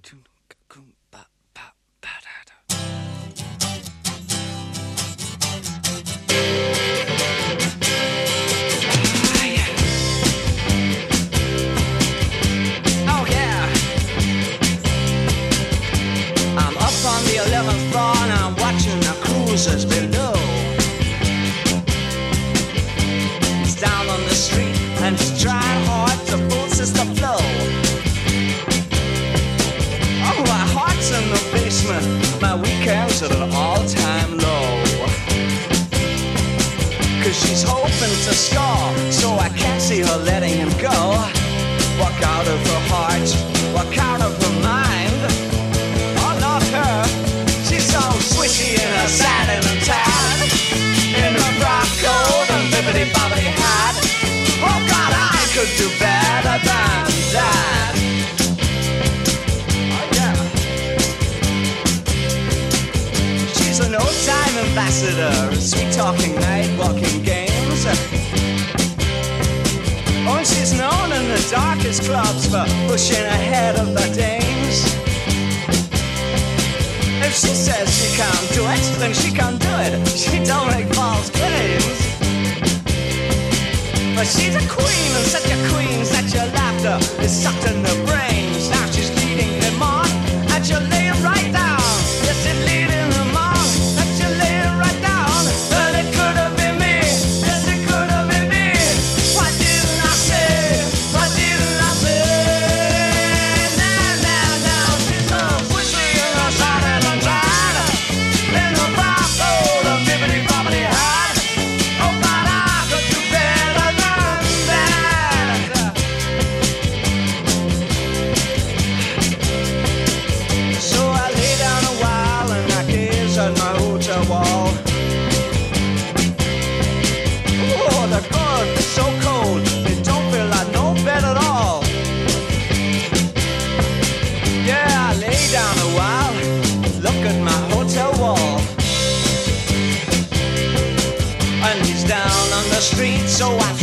Below. It's down on the street and it's trying hard to force the flow. Oh, my heart's in the basement, my weekends at an all-time low. Cause she's hoping to score, so I can't see her letting him go. Walk out of her heart, walk out of her mind. Oh, not her. She's so swishy in her satin and tan, in her frock coat and bibbidi-bobbidi hat. Oh God, I could do better than that. Oh yeah. She's an old-time ambassador, sweet-talking, night-walking games. Oh, and she's known in the darkest clubs for pushing ahead of the dames. If she says she can't do it, then she can't do it. She don't make false claims. But she's a queen, and such a queen, such a laughter is sucked in the brains. Now she's leading him on, and she'll lay it right down. Yes, she's leading him on, and she'll lay it right down. But it could have been me, yes, it could have been me. Why didn't I say, why didn't I say? Now, she's so swishy in her satin and tan, in her frock coat and bibbidi-bobbidi hat. Oh, but I could do better than that. So I lay down a while and I gaze at my hotel wall. Oh, the good is so cold, it don't feel like no bed at all. Yeah, I lay down a while, look at my hotel wall. And he's down on the street, so I